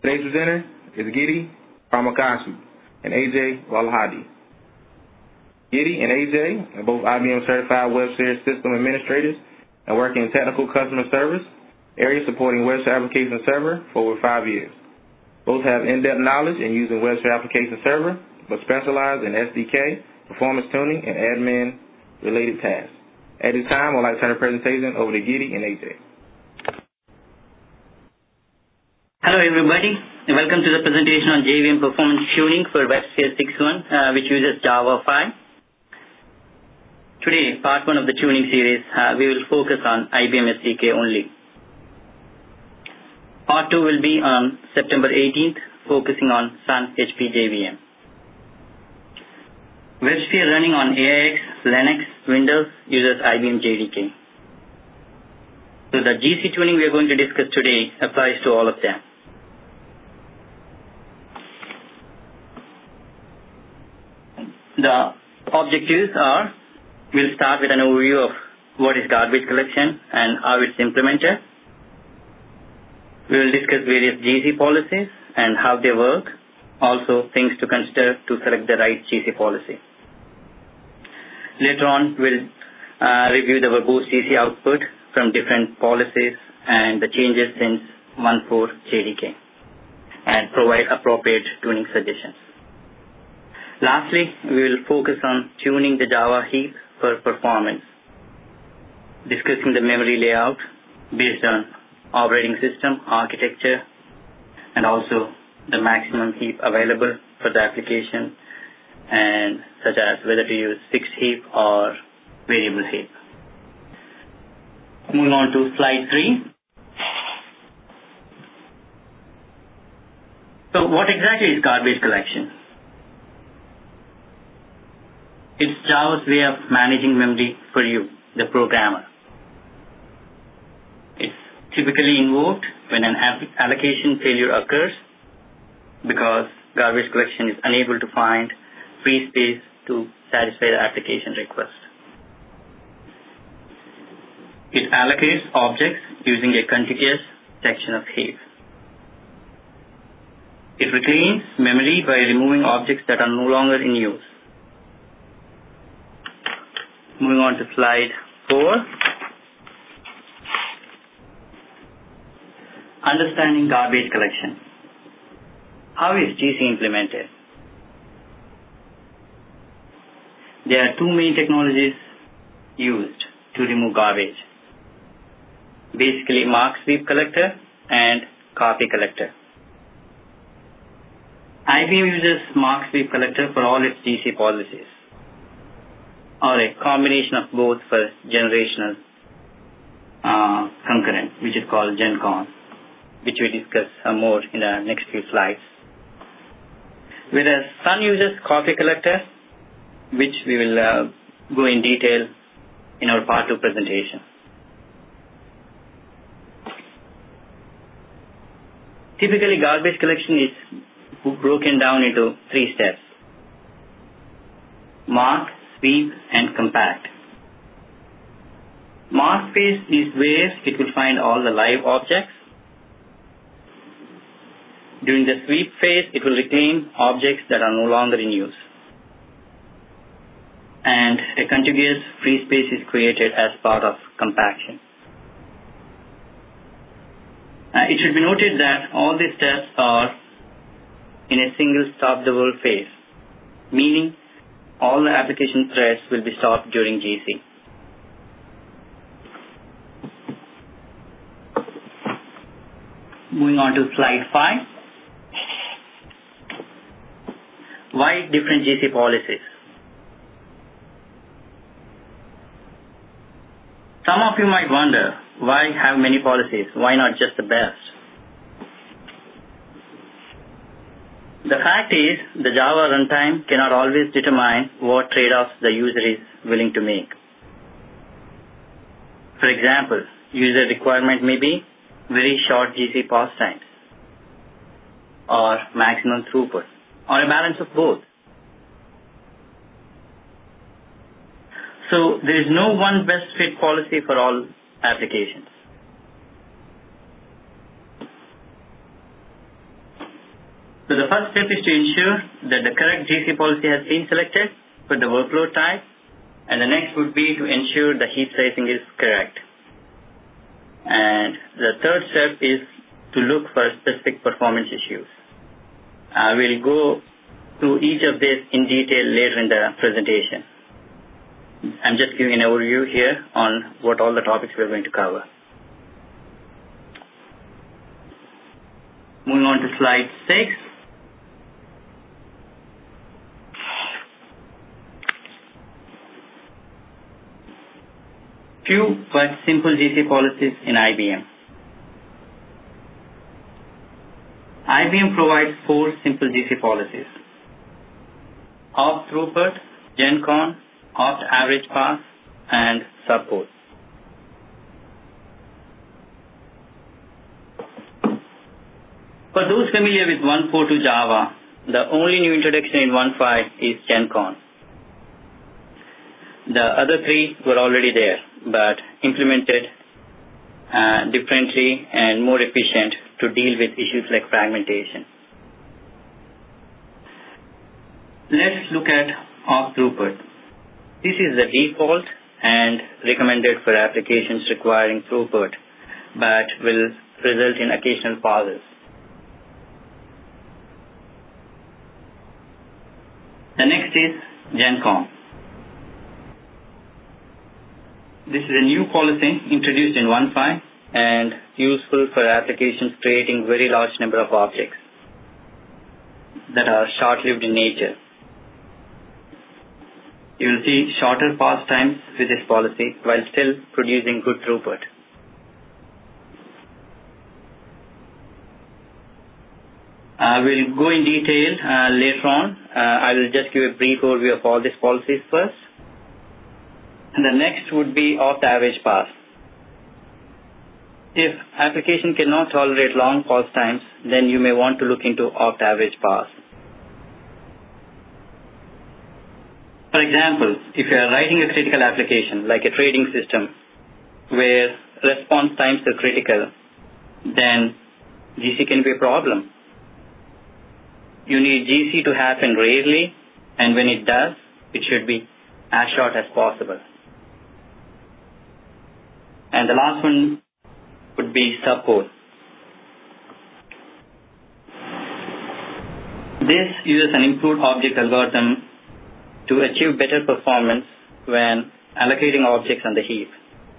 Today's presenter is Gidi Ramakasu and AJ Walhadi. Gidi and AJ are both IBM Certified WebSphere System Administrators and work in technical customer service area supporting WebSphere Application Server for over 5 years. Both have in-depth knowledge in using WebSphere Application Server, but specialize in SDK, performance tuning, and admin-related tasks. At this time, I'd like to turn the presentation over to Gidi and AJ. Hello, everybody. Welcome to the presentation on JVM performance tuning for WebSphere 6.1, which uses Java 5. Today, part 1 of the tuning series, we will focus on IBM SDK only. Part 2 will be on September 18th, focusing on Sun HP JVM. WebSphere running on AIX, Linux, Windows uses IBM JDK. So the GC tuning we are going to discuss today applies to all of them. The objectives are, we'll start with an overview of what is garbage collection and how it's implemented. We will discuss various GC policies and how they work, also things to consider to select the right GC policy. Later on, we'll review the verbose GC output from different policies and the changes since 1.4 JDK and provide appropriate tuning suggestions. Lastly, we will focus on tuning the Java heap for performance, discussing the memory layout based on operating system, architecture, and also the maximum heap available for the application, and such as whether to use fixed heap or variable heap. Moving on to slide 3. So what exactly is garbage collection? It's Java's way of managing memory for you, the programmer. It's typically invoked when an allocation failure occurs because garbage collection is unable to find free space to satisfy the application request. It allocates objects using a contiguous section of heap. It reclaims memory by removing objects that are no longer in use. Moving on to slide 4. Understanding garbage collection. How is GC implemented? There are two main technologies used to remove garbage. Basically, mark sweep collector and copy collector. IBM uses mark sweep collector for all its GC policies, or a combination of both for generational concurrent, which is called GenCon, which we discuss more in the next few slides. Whereas Sun uses copy collector, which we will go in detail in our part 2 presentation. Typically, garbage collection is broken down into 3 steps: mark, sweep, and compact. Mark phase is where it will find all the live objects. During the sweep phase, it will reclaim objects that are no longer in use. And a contiguous free space is created as part of compaction. It should be noted that all these steps are in a single stop the world phase, meaning all the application threads will be stopped during GC. Moving on to slide 5. Why different GC policies? Some of you might wonder, why have many policies? Why not just the best? The fact is, the Java runtime cannot always determine what trade-offs the user is willing to make. For example, user requirement may be very short GC pause times, or maximum throughput, or a balance of both. So there is no one best fit policy for all applications. So the first step is to ensure that the correct GC policy has been selected for the workload type, and the next would be to ensure the heap sizing is correct. And the third step is to look for specific performance issues. We'll go through each of these in detail later in the presentation. I'm just giving an overview here on what all the topics we're going to cover. Moving on to slide 6. Few but simple GC policies in IBM. IBM provides 4 simple GC policies: opt throughput, GenCon, opt average pass, and subcode. For those familiar with 1.4.2 Java, the only new introduction in 1.5 is GenCon. The other 3 were already there, but implemented differently and more efficient to deal with issues like fragmentation. Let's look at opt throughput. This is the default and recommended for applications requiring throughput, but will result in occasional pauses. The next is GenCon. This is a new policy introduced in 1.5 and useful for applications creating very large number of objects that are short-lived in nature. You will see shorter pass times with this policy while still producing good throughput. We'll go in detail later on. I will just give a brief overview of all these policies first. And the next would be opt average pass. If application cannot tolerate long pause times, then you may want to look into opt average pass. For example, if you are writing a critical application like a trading system where response times are critical, then GC can be a problem. You need GC to happen rarely, and when it does, it should be as short as possible. And the last one would be subcode. This uses an improved object algorithm to achieve better performance when allocating objects on the heap.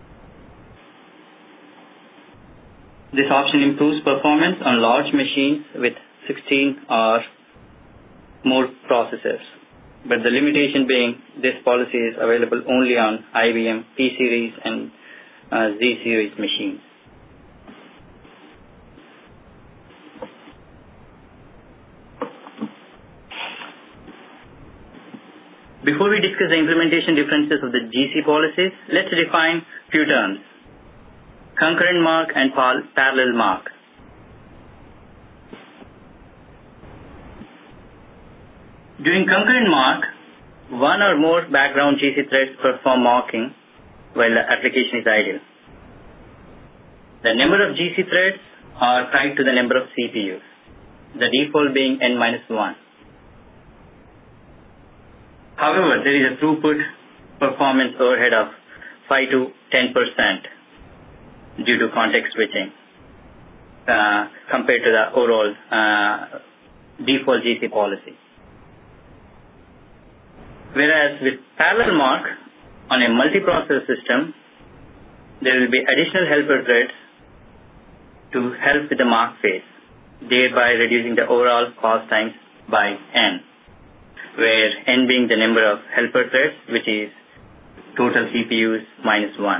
This option improves performance on large machines with 16 or more processors, but the limitation being this policy is available only on IBM P-Series and Z-Series machines. Before we discuss the implementation differences of the GC policies, let's define few terms: concurrent mark and parallel mark. During concurrent mark, one or more background GC threads perform marking while the application is idle. The number of GC threads are tied to the number of CPUs, the default being n-1. However, there is a throughput performance overhead of 5 to 10% due to context switching compared to the overall default GC policy. Whereas with parallel mark on a multiprocessor system, there will be additional helper threads to help with the mark phase, thereby reducing the overall pause times by n, where n being the number of helper threads, which is total CPUs minus 1.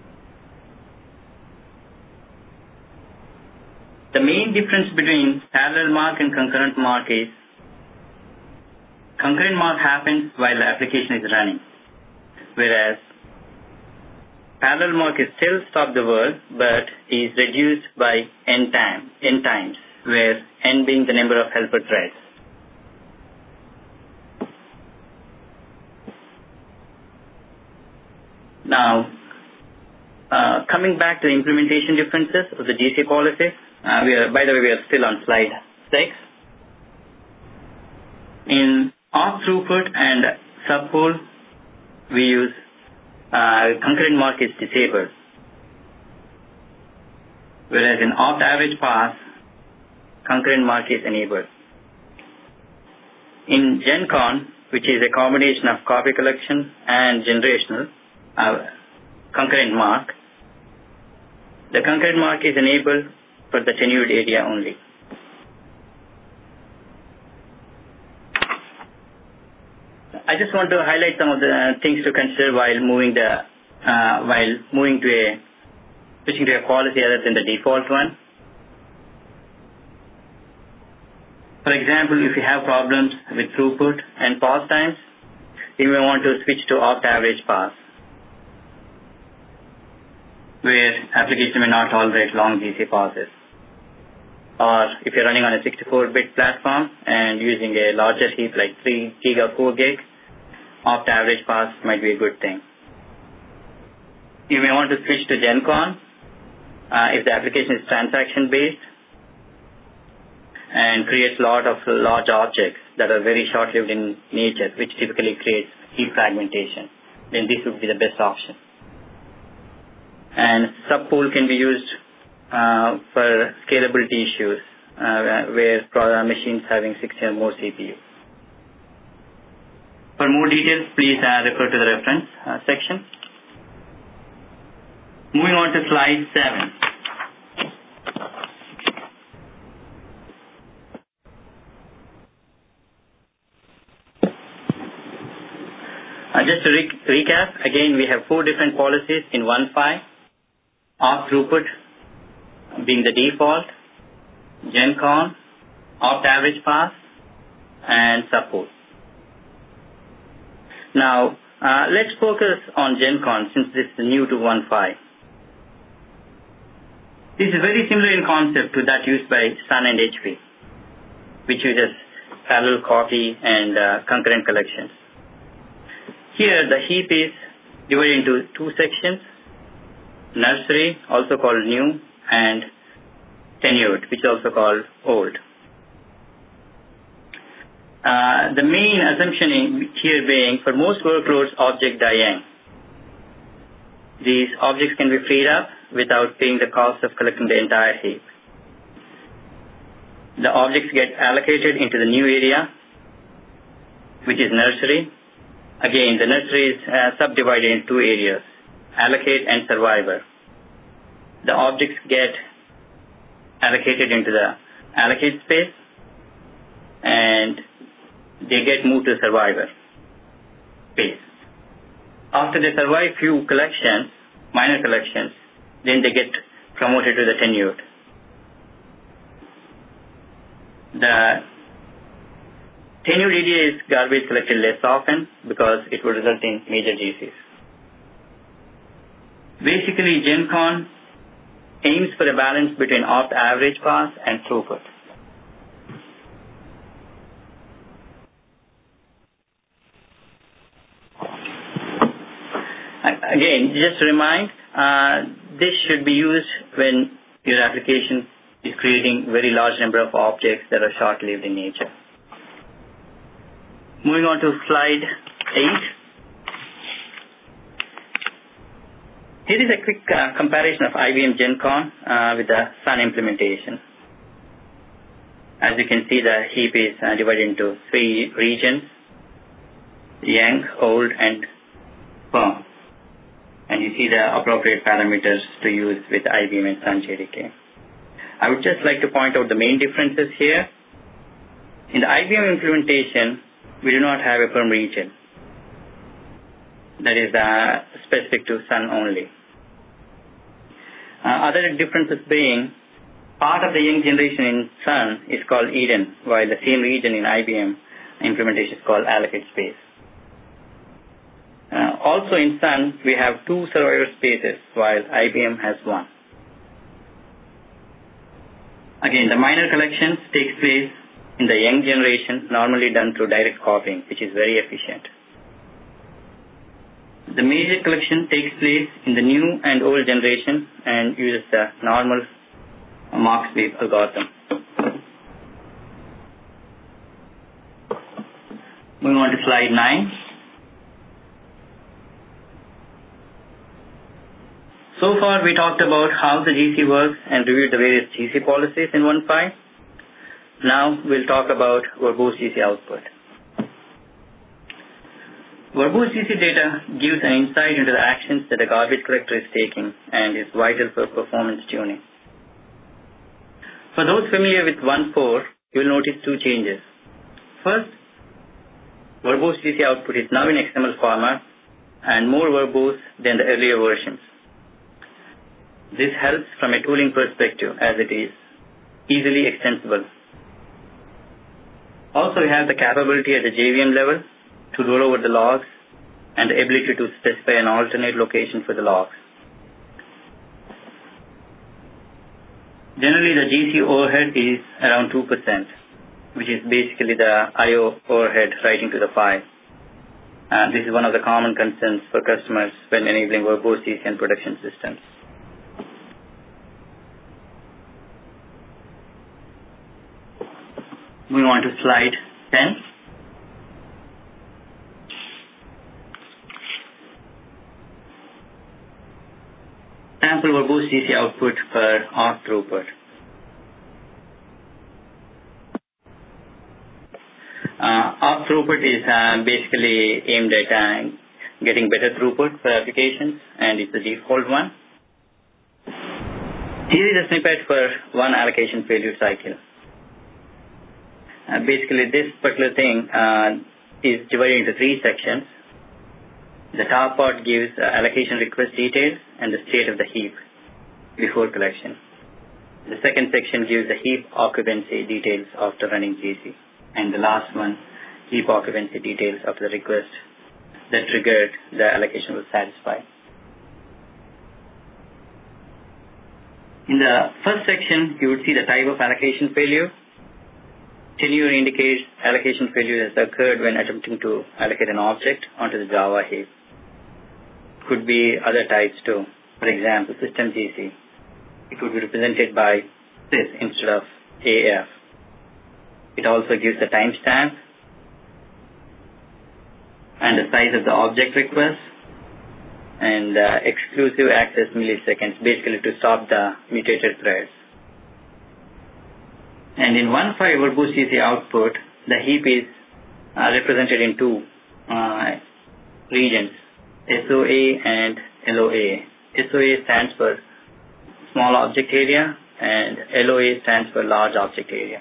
The main difference between parallel mark and concurrent mark is concurrent mark happens while the application is running, whereas parallel mark is still stop the world but is reduced by n times, where n being the number of helper threads. Now, coming back to the implementation differences of the GC policies, by the way, we are still on slide 6. In off throughput and subpool, we use concurrent mark is disabled, whereas in opt average pass, concurrent mark is enabled. In GenCon, which is a combination of copy collection and generational concurrent mark, the concurrent mark is enabled for the tenured area only. I just want to highlight some of the things to consider while switching to a policy other than the default one. For example, if you have problems with throughput and pause times, you may want to switch to opt average pass, where application may not tolerate long GC pauses. Or if you're running on a 64-bit platform and using a larger heap like 3 gig or 4 gig, opt average pass might be a good thing. You may want to switch to GenCon if the application is transaction-based and creates a lot of large objects that are very short-lived in nature, which typically creates heap fragmentation. Then this would be the best option. And subpool can be used for scalability issues where machines having 60 or more CPU. For more details, please refer to the reference section. Moving on to slide 7. Just to recap, again, we have 4 different policies in 1.5. Off throughput being the default, GenCon, opt average pass, and subpool. Now, let's focus on GenCon since this is new to 1.5. This is very similar in concept to that used by Sun and HP, which uses parallel copy and concurrent collections. Here, the heap is divided into 2 sections, nursery, also called new, and tenured, which is also called old. The main assumption here being, for most workloads, object die young. These objects can be freed up without paying the cost of collecting the entire heap. The objects get allocated into the new area, which is nursery. Again, the nursery is subdivided into 2 areas, allocate and survivor. The objects get allocated into the allocate space and they get moved to survivor space. After they survive few collections, minor collections, then they get promoted to the tenured. The tenured area is garbage collected less often because it would result in major GCs. Basically, GenCon aims for a balance between opt average pass and throughput. Again, just to remind, this should be used when your application is creating very large number of objects that are short-lived in nature. Moving on to slide 8. Here is a quick comparison of IBM GenCon with the Sun implementation. As you can see, the heap is divided into 3 regions, young, old, and firm. And you see the appropriate parameters to use with IBM and Sun JDK. I would just like to point out the main differences here. In the IBM implementation, we do not have a firm region. That is specific to Sun only. Other differences being, part of the young generation in Sun is called Eden, while the same region in IBM implementation is called allocate space. Also in Sun, we have 2 survivor spaces, while IBM has 1. Again, the minor collections takes place in the young generation, normally done through direct copying, which is very efficient. The major collection takes place in the new and old generation and uses the normal mark sweep algorithm. Moving on to slide 9. So far, we talked about how the GC works and reviewed the various GC policies in 1.5. Now, we'll talk about verbose GC output. Verbose GC data gives an insight into the actions that a garbage collector is taking and is vital for performance tuning. For those familiar with 1.4, you will notice two changes. First, verbose GC output is now in XML format and more verbose than the earlier versions. This helps from a tooling perspective as it is easily extensible. Also, we have the capability at the JVM level to roll over the logs and the ability to specify an alternate location for the logs. Generally, the GC overhead is around 2%, which is basically the I/O overhead writing to the file. This is one of the common concerns for customers when enabling verbose GC and production systems. Moving on to slide 10. Sample verbose GC output per arc throughput. Arc throughput is basically aimed at getting better throughput for applications, and it's the default one. Here is a snippet for one allocation failure cycle. Basically, this particular thing is divided into 3 sections. The top part gives allocation request details and the state of the heap before collection. The second section gives the heap occupancy details after running GC. And the last one, heap occupancy details of the request that triggered the allocation was satisfied. In the first section, you would see the type of allocation failure. Tenure indicates allocation failure has occurred when attempting to allocate an object onto the Java heap. Could be other types too. For example, system GC. It would be represented by sys instead of AF. It also gives the timestamp and the size of the object request and exclusive access milliseconds, basically to stop the mutated threads. And in 1.5 verbose GC output, the heap is represented in 2 regions, SOA and LOA. SOA stands for small object area and LOA stands for large object area.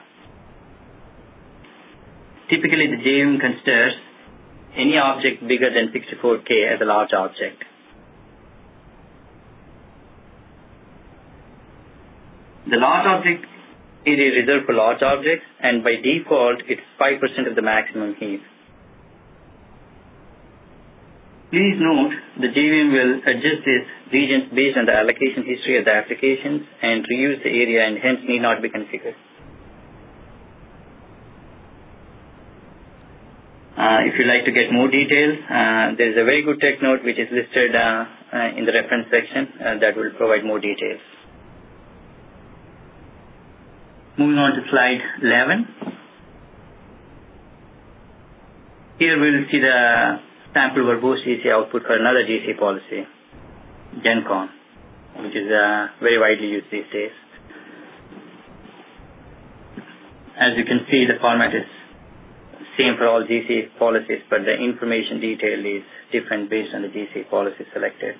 Typically, the JVM considers any object bigger than 64K as a large object. The large object area is reserved for large objects, and by default, it's 5% of the maximum heap. Please note, the JVM will adjust these regions based on the allocation history of the applications and reuse the area and hence need not be configured. If you'd like to get more details, there is a very good tech note which is listed in the reference section that will provide more details. Moving on to slide 11. Here we will see the sample verbose GC output for another GC policy, GenCon, which is very widely used these days. As you can see, the format is same for all GC policies, but the information detail is different based on the GC policy selected.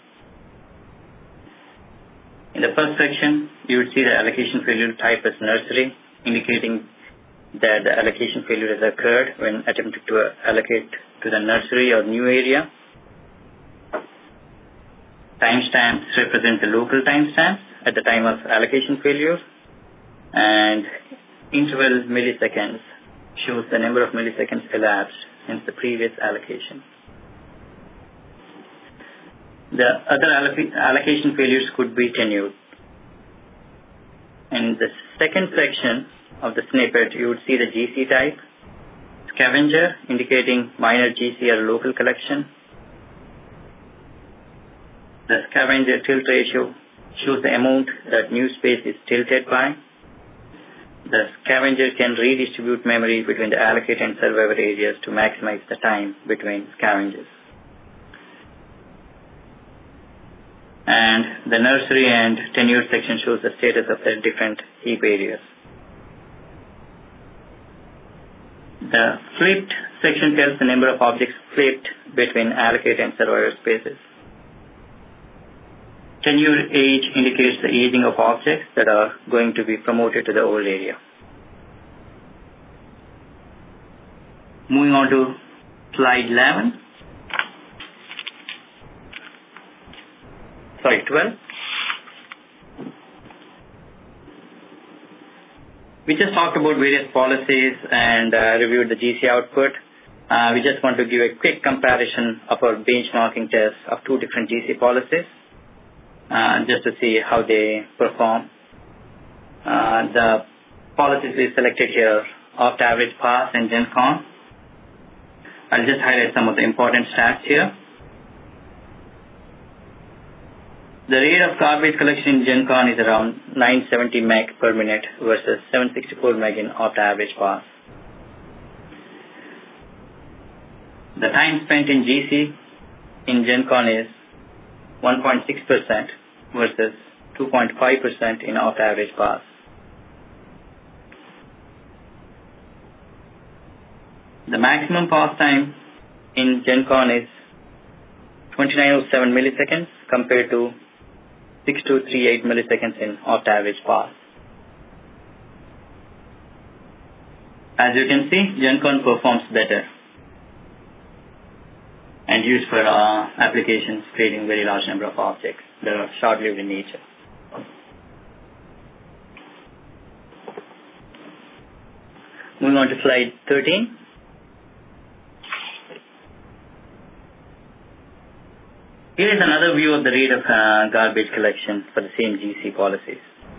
In the first section, you would see the allocation failure type as nursery, indicating that the allocation failure has occurred when attempted to allocate to the nursery or new area. Timestamps represent the local timestamps at the time of allocation failure, and interval milliseconds shows the number of milliseconds elapsed since the previous allocation. The other allocation failures could be tenured. In the second section of the snippet, you would see the GC type, scavenger indicating minor GC or local collection. The scavenger tilt ratio shows the amount that new space is tilted by. The scavenger can redistribute memory between the allocated and survivor areas to maximize the time between scavengers. And the nursery and tenure section shows the status of the different heap areas. The flipped section tells the number of objects flipped between allocated and survivor spaces. Tenure age indicates the aging of objects that are going to be promoted to the old area. Moving on to slide 12. We just talked about various policies and reviewed the GC output. We just want to give a quick comparison of our benchmarking tests of two different GC policies, just to see how they perform. The policies we selected here, opt-average pass and GenCon. I'll just highlight some of the important stats here. The rate of garbage collection in GenCon is around 970 meg per minute versus 764 meg in opt-average pass. The time spent in GC in GenCon is 1.6% versus 2.5% in opt-average pass. The maximum pass time in GenCon is 2907 milliseconds compared to 6238 milliseconds in opt-average pass. As you can see, GenCon performs better and used for applications creating very large number of objects that are short-lived in nature. Moving on to slide 13. Here is another view of the rate of garbage collection for the same GC policies.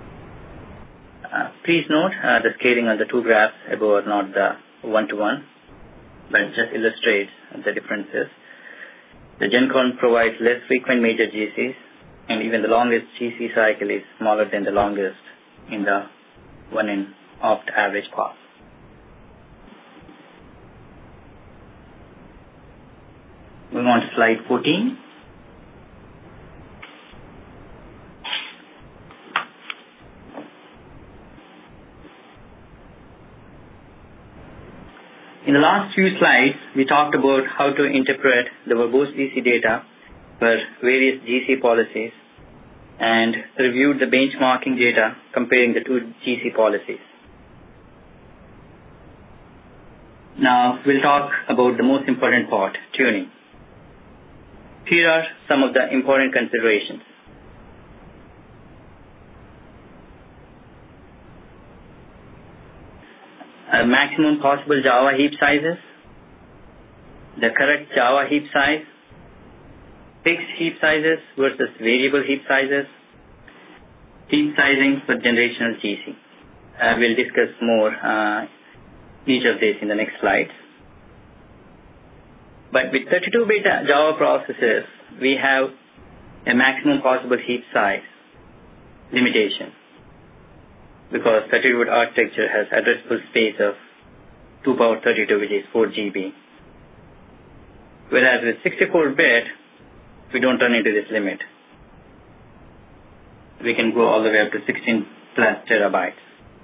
Please note the scaling on the two graphs above are not the one-to-one, but just illustrates the differences. The GenCon provides less frequent major GCs, and even the longest GC cycle is smaller than the longest in the one in opt-average pass. Moving on to slide 14. In the last few slides, we talked about how to interpret the verbose GC data for various GC policies and reviewed the benchmarking data comparing the two GC policies. Now, we'll talk about the most important part, tuning. Here are some of the important considerations. Maximum possible Java heap sizes, the correct Java heap size, fixed heap sizes versus variable heap sizes, heap sizing for generational GC. We'll discuss more each of these in the next slides. But with 32-bit Java processors, we have a maximum possible heap size limitation, because 32-bit architecture has addressable space of 2 power 32, which is 4 GB. Whereas with 64-bit, we don't run into this limit. We can go all the way up to 16 plus terabytes.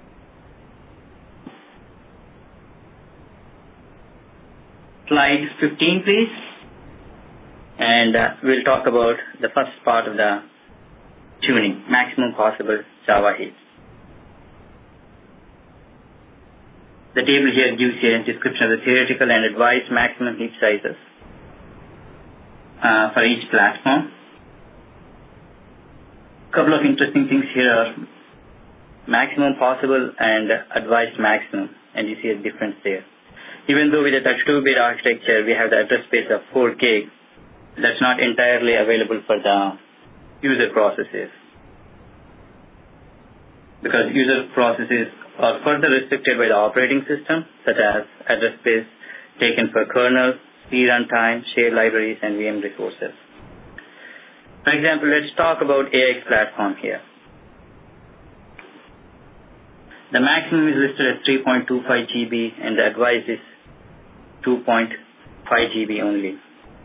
Slide 15, please. And we'll talk about the first part of the tuning, maximum possible Java heap. The table here gives you a description of the theoretical and advised maximum heap sizes for each platform. A couple of interesting things here are maximum possible and advised maximum, and you see a difference there. Even though with the 32-bit architecture we have the address space of 4 gig, that's not entirely available for the user processes, because user processes are further restricted by the operating system, such as address space taken for kernel, C runtime, shared libraries, and VM resources. For example, let's talk about AIX platform here. The maximum is listed as 3.25 GB and the advised is 2.5 GB only.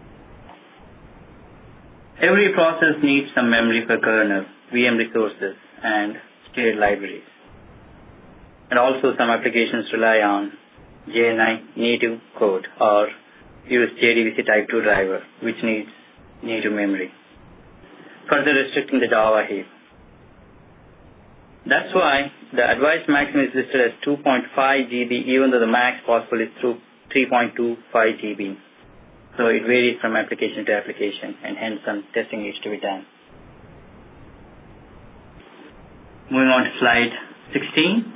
Every process needs some memory for kernel, VM resources, and shared libraries. And also some applications rely on JNI native code or use JDBC Type 2 driver, which needs native memory, further restricting the Java heap. That's why the advised maximum is listed as 2.5 GB, even though the max possible is through 3.25 GB. So it varies from application to application, and hence some testing needs to be done. Moving on to slide 16.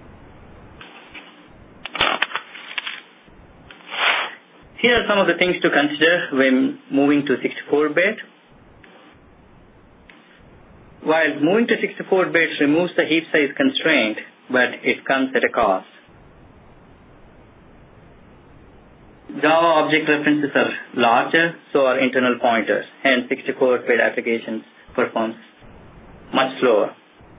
Here are some of the things to consider when moving to 64-bit. While moving to 64-bit removes the heap size constraint, but it comes at a cost. Java object references are larger, so are internal pointers. Hence, 64-bit applications performs much slower.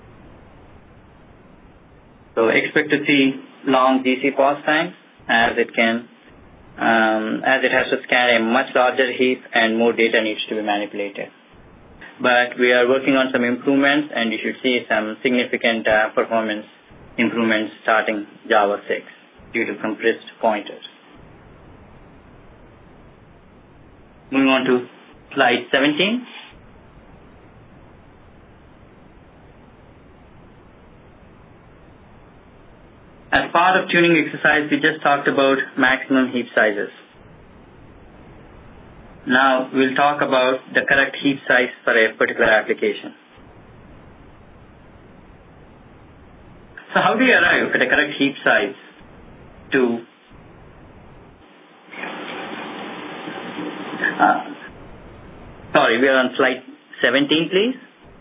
So expect to see long GC pause times as it has to scan a much larger heap and more data needs to be manipulated. But we are working on some improvements, and you should see some significant performance improvements starting Java 6 due to compressed pointers. Moving on to slide 17. As part of tuning exercise, we just talked about maximum heap sizes. Now we'll talk about the correct heap size for a particular application. So how do you arrive at a correct heap size to we are on slide 17, please.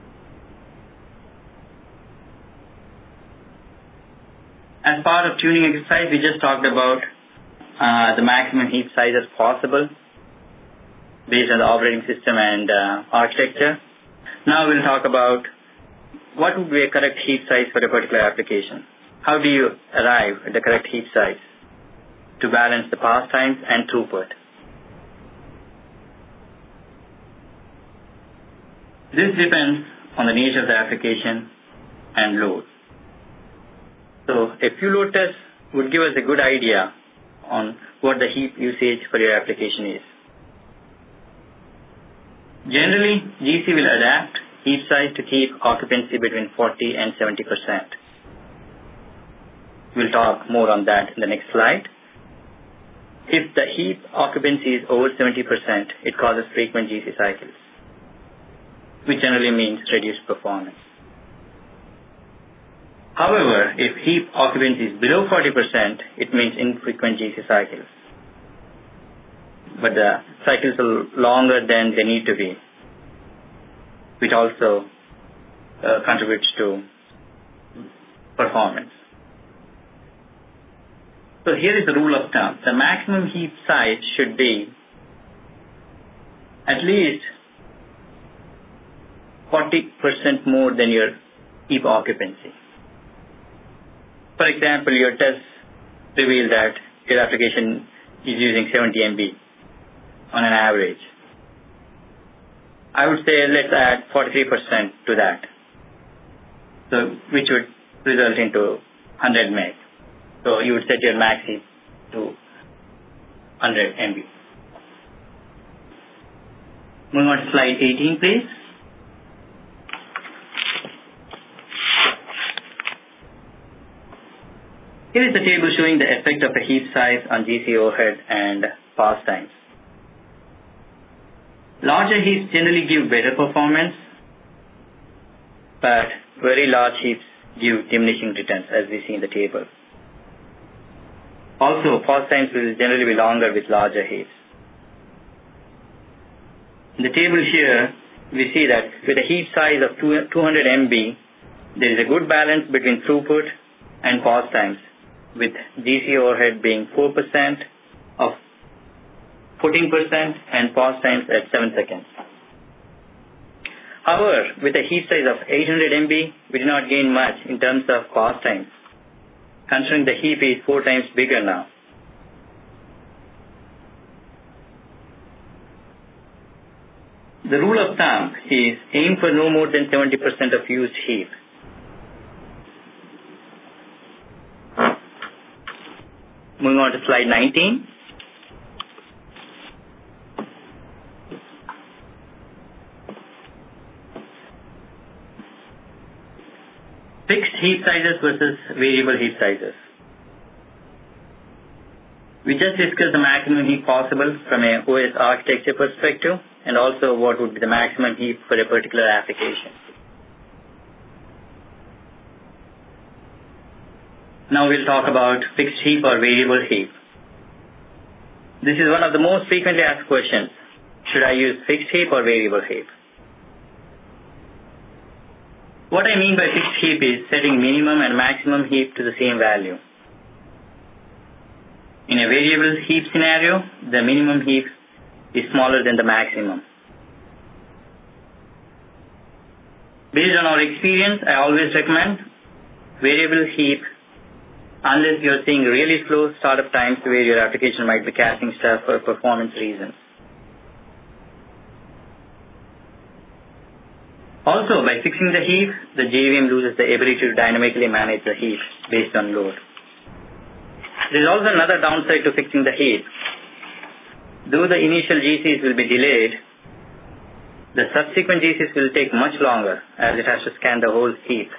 As part of tuning exercise, we just talked about the maximum heap size as possible based on the operating system and architecture. Now we'll talk about what would be a correct heap size for a particular application. How do you arrive at the correct heap size to balance the pass times and throughput? This depends on the nature of the application and load. So a few load tests would give us a good idea on what the heap usage for your application is. Generally, GC will adapt heap size to keep occupancy between 40 and 70%. We'll talk more on that in the next slide. If the heap occupancy is over 70%, it causes frequent GC cycles, which generally means reduced performance. However, if heap occupancy is below 40%, it means infrequent GC cycles. But the cycles are longer than they need to be, which also contributes to performance. So here is the rule of thumb. The maximum heap size should be at least 40% more than your heap occupancy. For example, your tests reveal that your application is using 70 MB on an average. I would say let's add 43% to that, so which would result into 100 meg. So you would set your max heap to 100 MB. Moving on to slide 18, please. Here is the table showing the effect of a heap size on GC overhead and pass times. Larger heaps generally give better performance, but very large heaps give diminishing returns, as we see in the table. Also, pass times will generally be longer with larger heaps. In the table here, we see that with a heap size of 200 MB, there is a good balance between throughput and pass times, with GC overhead being 4% of 14% and pass times at 7 seconds. However, with a heap size of 800 MB, we do not gain much in terms of pass times, considering the heap is 4 times bigger now. The rule of thumb is aim for no more than 70% of used heap. Moving on to slide 19. Fixed heap sizes versus variable heap sizes. We just discussed the maximum heap possible from a OS architecture perspective and also what would be the maximum heap for a particular application. Now we'll talk about fixed heap or variable heap. This is one of the most frequently asked questions. Should I use fixed heap or variable heap? What I mean by fixed heap is setting minimum and maximum heap to the same value. In a variable heap scenario, the minimum heap is smaller than the maximum. Based on our experience, I always recommend variable heap unless you're seeing really slow startup times where your application might be caching stuff for performance reasons. Also, by fixing the heap, the JVM loses the ability to dynamically manage the heap based on load. There is also another downside to fixing the heap. Though the initial GCs will be delayed, the subsequent GCs will take much longer as it has to scan the whole heap.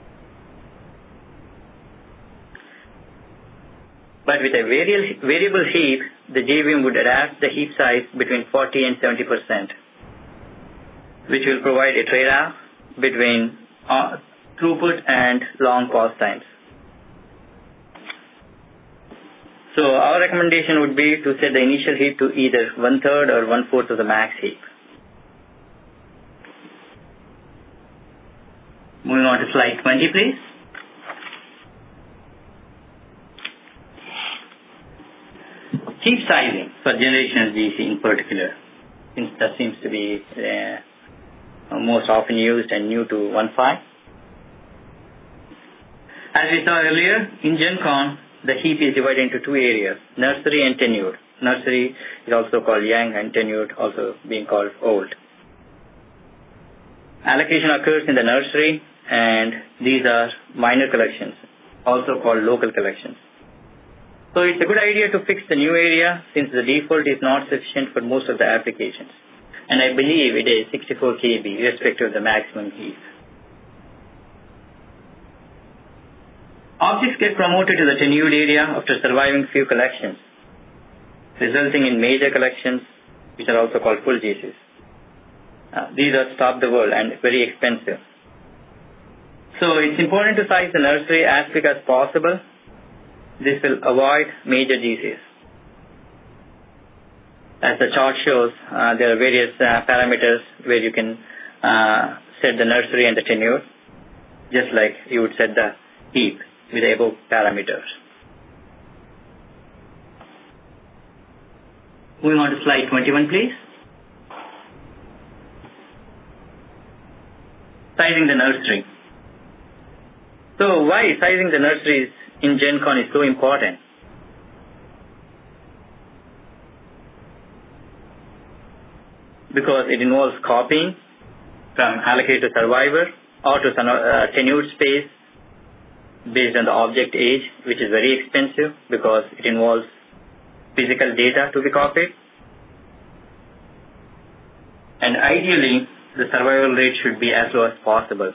But with a variable heap, the JVM would adapt the heap size between 40 and 70%. Which will provide a trade-off between throughput and long pause times. So our recommendation would be to set the initial heap to either 1/3 or 1/4 of the max heap. Moving on to slide 20, please. Heap sizing for generational GC in particular, since that seems to be most often used and new to 1.5. As we saw earlier, in GenCon, the heap is divided into 2 areas, nursery and tenured. Nursery is also called young and tenured also being called old. Allocation occurs in the nursery and these are minor collections, also called local collections. So it's a good idea to fix the new area since the default is not sufficient for most of the applications. And I believe it is 64 KB irrespective of the maximum heap. Objects get promoted to the tenured area after surviving few collections, resulting in major collections, which are also called full GCs. These are stop the world and very expensive. So it's important to size the nursery as big as possible. This will avoid major GCs. As the chart shows, there are various parameters where you can set the nursery and the tenure, just like you would set the heap with the above parameters. Moving on to slide 21, please. Sizing the nursery. So why sizing the nurseries in GenCon is so important? Because it involves copying from allocated to survivor or to tenured space based on the object age, which is very expensive because it involves physical data to be copied. And ideally, the survival rate should be as low as possible.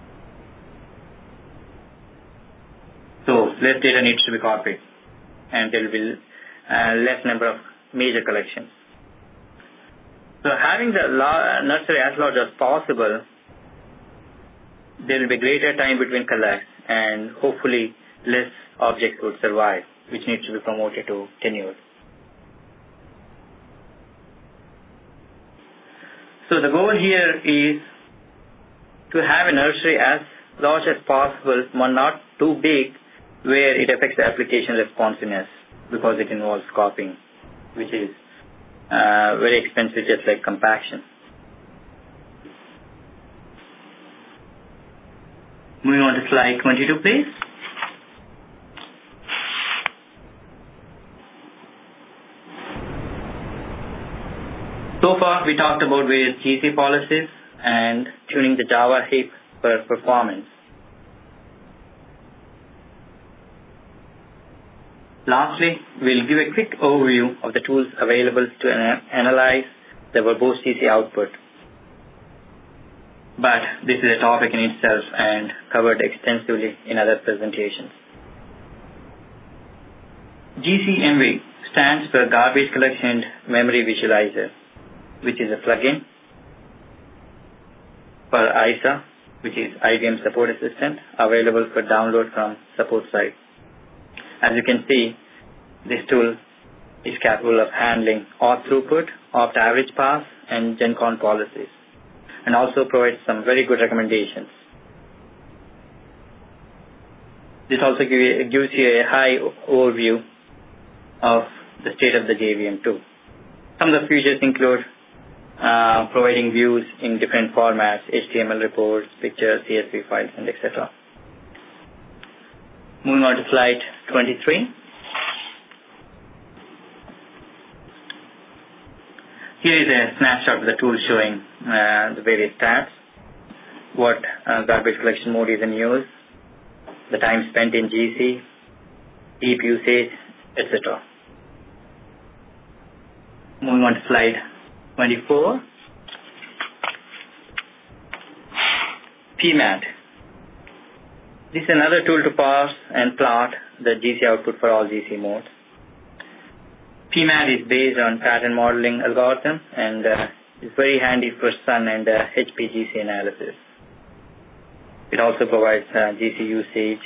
So less data needs to be copied and there will be less number of major collections. So having the nursery as large as possible, there will be greater time between collects and hopefully less objects would survive, which needs to be promoted to tenured. So the goal here is to have a nursery as large as possible, but not too big where it affects the application responsiveness because it involves copying, which is very expensive, just like compaction. Moving on to slide 22, please. So far, we talked about various GC policies and tuning the Java heap for performance. Lastly, we'll give a quick overview of the tools available to analyze the verbose GC output. But this is a topic in itself and covered extensively in other presentations. GCMV stands for Garbage Collection Memory Visualizer, which is a plugin for ISA, which is IBM Support Assistant, available for download from support site. As you can see, this tool is capable of handling auth throughput, opt average pass, and GenCon policies, and also provides some very good recommendations. This also gives you a high overview of the state of the JVM too. Some of the features include providing views in different formats, HTML reports, pictures, CSV files, and etc. Moving on to slide 23. Here is a snapshot of the tool showing the various stats, what garbage collection mode is in use, the time spent in GC, heap usage, etc. Moving on to slide 24. PMAT. This is another tool to parse and plot the GC output for all GC modes. PMAT is based on pattern modeling algorithm and is very handy for SUN and HPGC analysis. It also provides GC usage,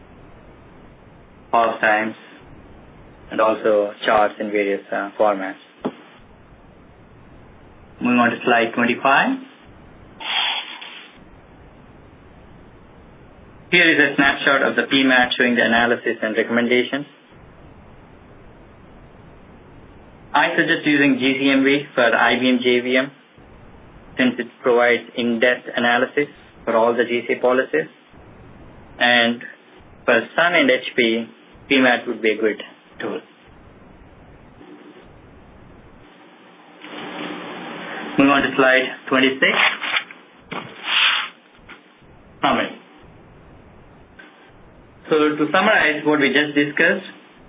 pause times, and also charts in various formats. Moving on to slide 25. Here is a snapshot of the PMAT showing the analysis and recommendations. I suggest using GCMV for IBM JVM since it provides in-depth analysis for all the GC policies. And for SUN and HP, PMAT would be a good tool. Moving on to slide 26. Summary. So to summarize what we just discussed,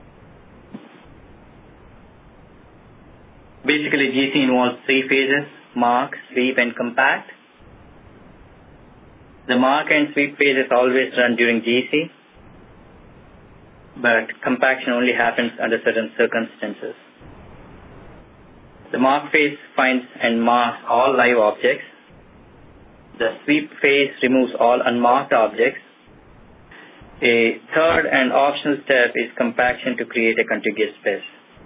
basically GC involves three phases: mark, sweep, and compact. The mark and sweep phases always run during GC, but compaction only happens under certain circumstances. The mark phase finds and marks all live objects. The sweep phase removes all unmarked objects. A third and optional step is compaction to create a contiguous space.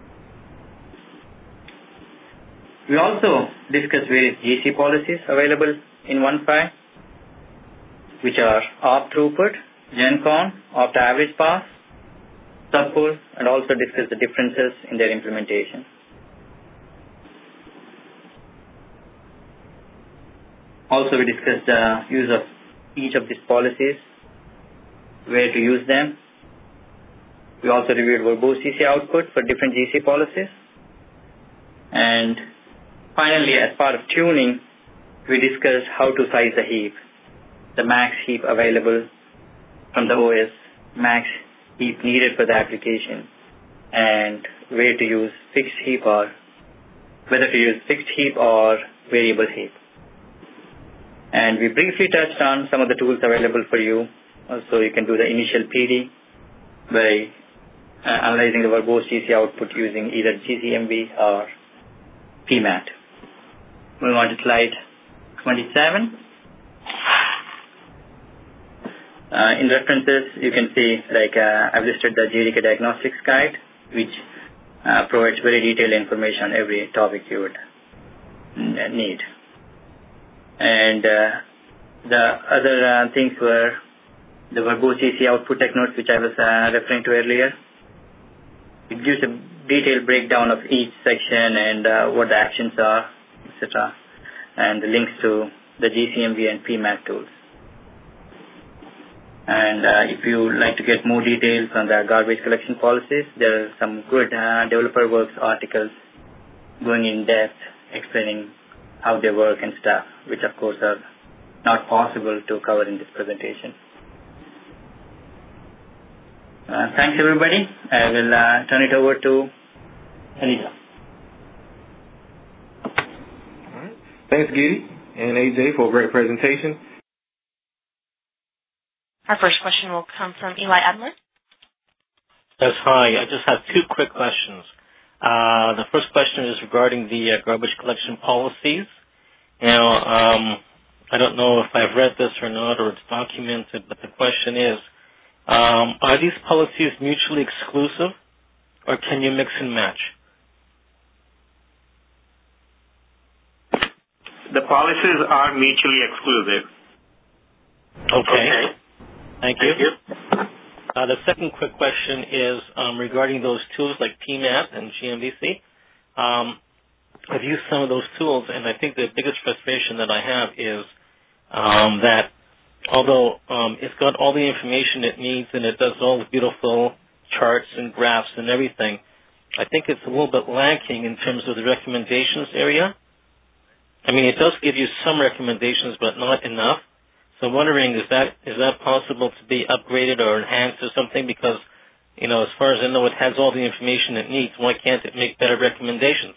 We also discussed various GC policies available in one file, which are opt throughput, GenCon, opt average pass, subpool, and also discussed the differences in their implementation. Also, we discussed the use of each of these policies, where to use them. We also reviewed verbose GC output for different GC policies. And finally, as part of tuning, we discussed how to size the heap, the max heap available from the OS, max heap needed for the application, and where to use fixed heap or whether to use fixed heap or variable heap. And we briefly touched on some of the tools available for you. Also, you can do the initial PD by analyzing the verbose GC output using either GCMV or PMAT. Moving on to slide 27. In references, you can see I've listed the JDK Diagnostics Guide, which provides very detailed information on every topic you would need. And the other things were the verbose GC output tech notes, which I was referring to earlier. It gives a detailed breakdown of each section and what the actions are, etc., and the links to the GCMV and PMAT tools. And if you would like to get more details on the garbage collection policies, there are some good developer works articles going in depth explaining how they work and stuff, which of course are not possible to cover in this presentation. Thanks, everybody. I will turn it over to Anita. All right. Thanks, Giddy and AJ, for a great presentation. Our first question will come from Eli Adler. Yes, hi. I just have two quick questions. The first question is regarding the garbage collection policies. Now, I don't know if I've read this or not, or it's documented, but the question is, are these policies mutually exclusive, or can you mix and match? The policies are mutually exclusive. Okay. Thank you. The second quick question is regarding those tools like PMAP and GMVC. I've used some of those tools, and I think the biggest frustration that I have is that although it's got all the information it needs and it does all the beautiful charts and graphs and everything, I think it's a little bit lacking in terms of the recommendations area. I mean, it does give you some recommendations, but not enough. So I'm wondering, is that possible to be upgraded or enhanced or something? Because, you know, as far as I know, it has all the information it needs. Why can't it make better recommendations?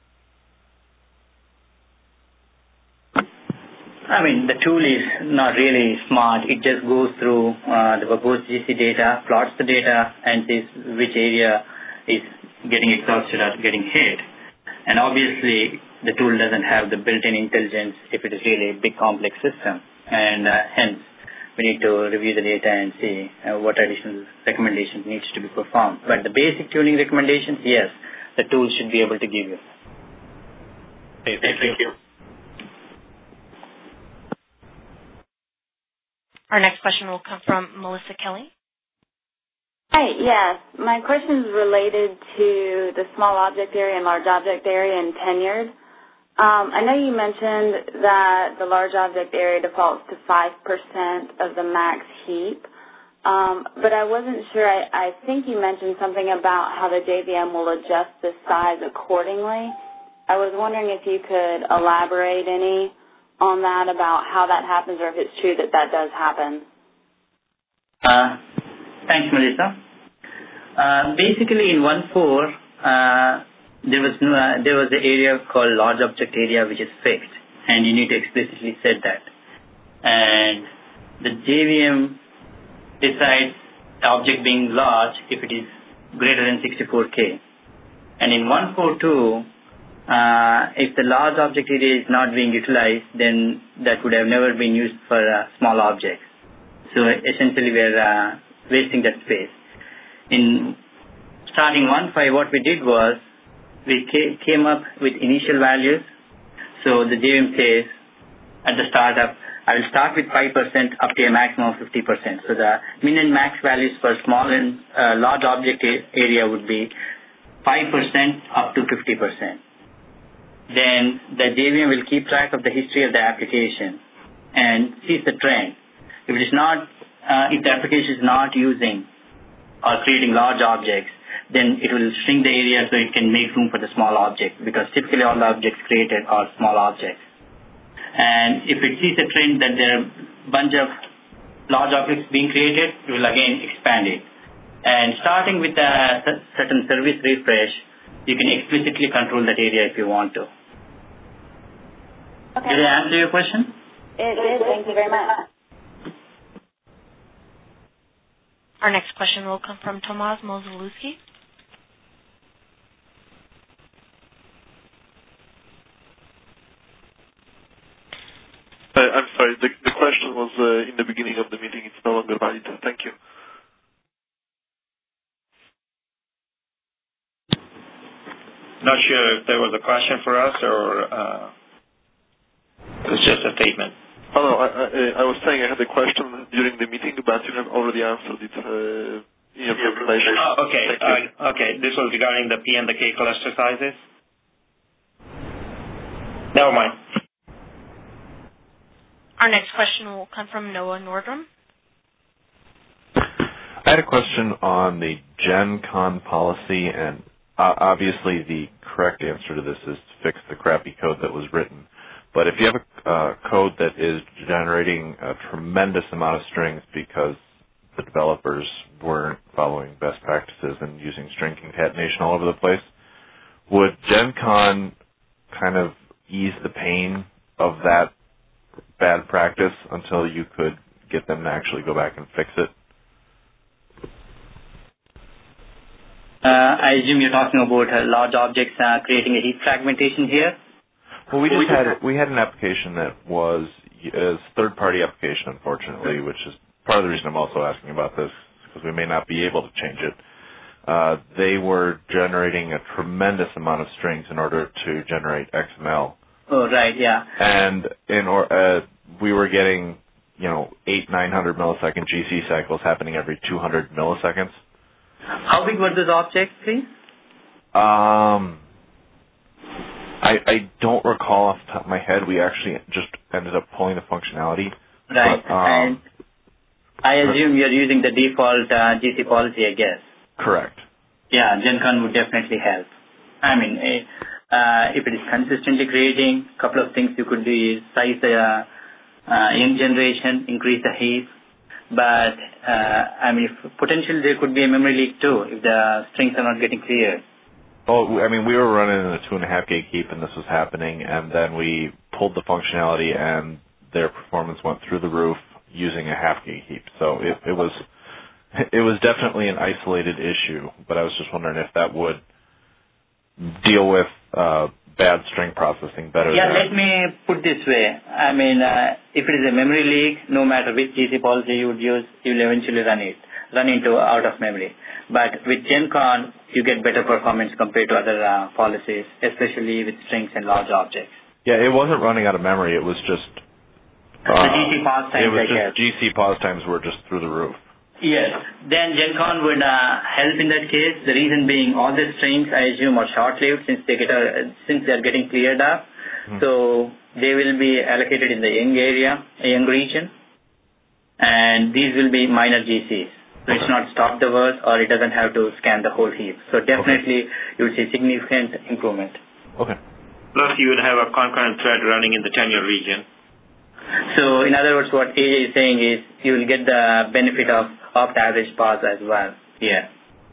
I mean, the tool is not really smart. It just goes through the verbose GC data, plots the data, and sees which area is getting exhausted or getting hit. And obviously, the tool doesn't have the built-in intelligence if it is really a big, complex system. And hence, we need to review the data and see what additional recommendations needs to be performed. But the basic tuning recommendations, yes, the tool should be able to give you. Okay, thank you. Our next question will come from Melissa Kelly. Hi, yes. My question is related to the small object area and large object area and tenured. I know you mentioned that the large object area defaults to 5% of the max heap, but I wasn't sure. I think you mentioned something about how the JVM will adjust the size accordingly. I was wondering if you could elaborate any on that, about how that happens, or if it's true that that does happen. Thanks, Melissa. Basically, in 1.4, there was the area called large object area, which is fixed, and you need to explicitly set that. And the JVM decides the object being large if it is greater than 64K. And in 1.4.2, if the large object area is not being utilized, then that would have never been used for small objects. So essentially, we're wasting that space. In starting 1.5, what we did was we came up with initial values. So the JVM says at the startup, I will start with 5% up to a maximum of 50%. So the min and max values for small and large object area would be 5% up to 50%. Then the JVM will keep track of the history of the application and sees the trend. If it is not, if the application is not using or creating large objects, then it will shrink the area so it can make room for the small object, because typically all the objects created are small objects. And if it sees a trend that there are a bunch of large objects being created, it will again expand it. And starting with a certain service refresh, you can explicitly control that area if you want to. Okay. Did I answer your question? It did. Thank you very much. Our next question will come from Tomasz Mozelewski. I'm sorry, the question was in the beginning of the meeting. It's no longer valid. Thank you. Not sure if there was a question for us or it was just a statement. Oh, no, I was saying I had a question during the meeting, but you have already answered it in your presentation. Oh, okay. Okay, this was regarding the P and the K cluster sizes? Never mind. Our next question will come from Noah Nordrum. I had a question on the Gen Con policy, and obviously the correct answer to this is to fix the crappy code that was written. But if you have a code that is generating a tremendous amount of strings because the developers weren't following best practices and using string concatenation all over the place, would GenCon kind of ease the pain of that bad practice until you could get them to actually go back and fix it? I assume you're talking about large objects creating a heap fragmentation here? Well, we had an application that was a third-party application, unfortunately, which is part of the reason I'm also asking about this, because we may not be able to change it. They were generating a tremendous amount of strings in order to generate XML. Oh, right, yeah. And we were getting, 900 millisecond GC cycles happening every 200 milliseconds. How big were those objects, please? I don't recall off the top of my head. We actually just ended up pulling the functionality. Right. But, and I assume you're using the default GC policy, I guess. Correct. Yeah, GenCon would definitely help. I mean, if it is consistently creating, a couple of things you could do is size the young generation, increase the heap. But, potentially there could be a memory leak too if the strings are not getting cleared. Oh, we were running in a 2.5 gig heap and this was happening, and then we pulled the functionality and their performance went through the roof using a half gig heap. So it was definitely an isolated issue, but I was just wondering if that would deal with bad string processing better. Yeah, let me put this way. If it is a memory leak, no matter which GC policy you would use, you will eventually run into out of memory. But with GenCon, you get better performance compared to other policies, especially with strings and large objects. Yeah, it wasn't running out of memory. It was just the GC pause times. It was just GC pause times were just through the roof. Yes. Then GenCon would help in that case. The reason being, all the strings, I assume, are short-lived since they are getting cleared up. Mm-hmm. So they will be allocated in the young region, and these will be minor GCs. So it's not stop the word, or it doesn't have to scan the whole heap. So definitely you will see significant improvement. Okay. Plus you would have a concurrent thread running in the tenure region. So in other words, what AJ is saying is you will get the benefit of opt-average pass as well. Yeah.